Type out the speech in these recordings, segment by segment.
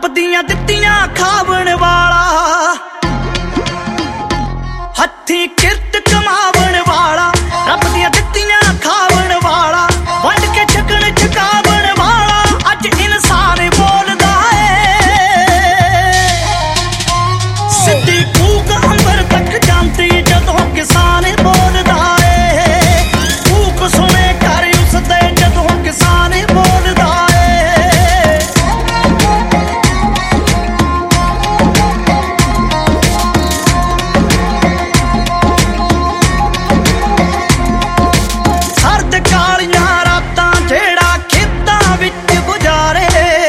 रब दियां दित्तियां खावण वाला, हत्थी किरत कमावण वाला, रब दियां दित्तियां खावण वाला, वंड के छकण छकावण वाला, अज इंसान बोलदा है। सिद्धी कूक अंबर तक जांदी जदों किसान बोलदा है, कूक सुने कर उसदे जदों किसान बोलदा है। ਸਰਦ ਕਾਲੀਆਂ ਰਾਤਾਂ ਜਿਹੜਾ ਖੇਤਾਂ ਵਿੱਚ ਗੁਜ਼ਾਰੇ,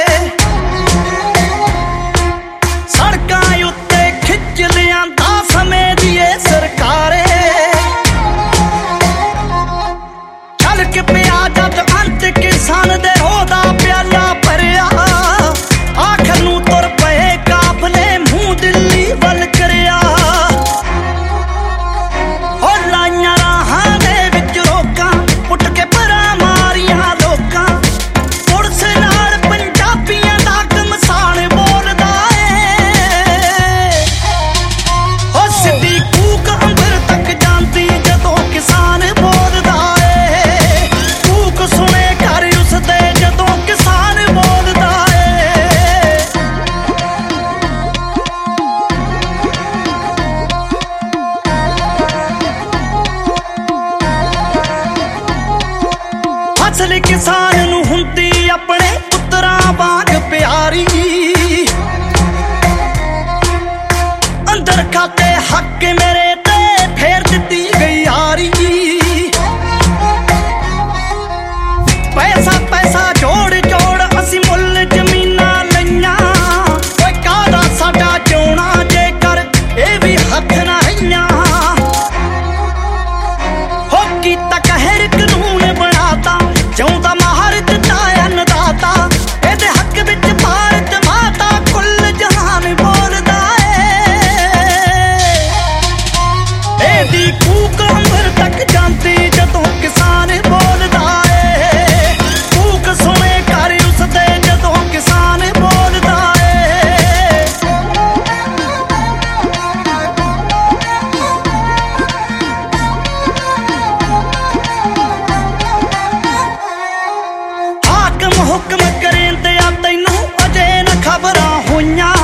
ਸੜਕਾਂ ਉੱਤੇ ਖਿੱਚ ਲਿਆਂਦਾ ਸਮੇਂ ਦੀ ਏ ਸਰਕਾਰੇ। ਛਲਕ ਪਿਆ ਜਦ ਅੰਤ ਕਿਸਾਨ ਦੇ ਹੋਦਾ ਪਿਆਲਾ ਭਰਿਆ, ਆਖਰ ਨੂੰ ਤੁਰ ਪਏ ਕਾਫਲੇ ਮੂੰਹ ਦਿੱਲੀ ਵੱਲ ਕਰਿਆ। ਹੋ ਲਾਈਆਂ ਰਾਹਾਂ ਦੇ ਵਿੱਚ ਰੋਕਾਂ, ਉੱਠ ਕੇ ਪਰਾਂ ਮਾਰੀਆਂ ਲੋਕਾਂ, ਪੁਲਿਸ ਨਾਲ ਪੰਜਾਬੀਆਂ ਦਾ ਘਮਸਾਨ ਬੋਲਦਾ ਏ। ਹੋ ਸਿੱਧੀ ਕੂਕ ਅੰਬਰ ਤੱਕ ਜਾਂਦੀ ਜਦੋਂ ਕਿਸਾਨ ਬੋਲਦਾ ਏ, ਕੂਕ ਸੁਣੇ ਘਰ ਉਸਦੇ ਜਦੋਂ ਕਿਸਾਨ ਬੋਲਦਾ ਏ। ਫਸਲ ਕਿਸਾਨ ਨੂੰ ਹੁੰਦੀ ਆਪਣੇ ਪੁੱਤਰਾਂ ਵਾਂਗ ਪਿਆਰੀ, ਅੰਦਰ ਖਾਤੇ ਹੱਕ ਮੇਰੇ ਤੇ ਫੇਰ ਦਿੱਤੀ ਗਈ ਯਾਰੀ। ਪੈਸਾ ਪੈਸਾ ਜੋੜ ਜੋੜ ਅਸੀਂ ਮੁੱਲ ਜ਼ਮੀਨਾਂ ਲਈਆਂ, ਓਏ ਕਾਹਦਾ ਸਾਡਾ ਜਿਉਣਾ ਜੇਕਰ ਇਹ ਵੀ ਹੱਥ ਨਾ ਰਹੀਆਂ। ਹੋ ਕੀਤਾ ਕਹਿਰ ਕਾਨੂੰਨ ਬਣਾਤਾ, ਜਿਉਂਦਾ ਮਾਹਰ ਦਿੱਤਾ ਅੰਨਦਾਤਾ, ਇਹਦੇ ਹੱਕ ਵਿੱਚ ਭਾਰਤ ਮਾਤਾ ਕੁੱਲ ਜਹਾਨ ਬੋਲਦਾ ਏ। ਇਹਦੀ ਕੂਕ ਅੰਬਰ ਤੱਕ ਜਾਂਦੀ ਜਦੋਂ ਕਿਸਾਨ ਬੋਲਦਾ ਏ, ਕੂਕ ਸੁਣੇ ਘਰ ਉਸਦੇ ਜਦੋਂ ਕਿਸਾਨ ਬੋਲਦਾ ਏ। ਹਾਕਮ ਹੁਕਮ ਕਰੇਂਦੇ ਆ ਤੈਨੂੰ ਅਜੇ ਨਾ ਖਬਰਾਂ ਹੋਈਆਂ,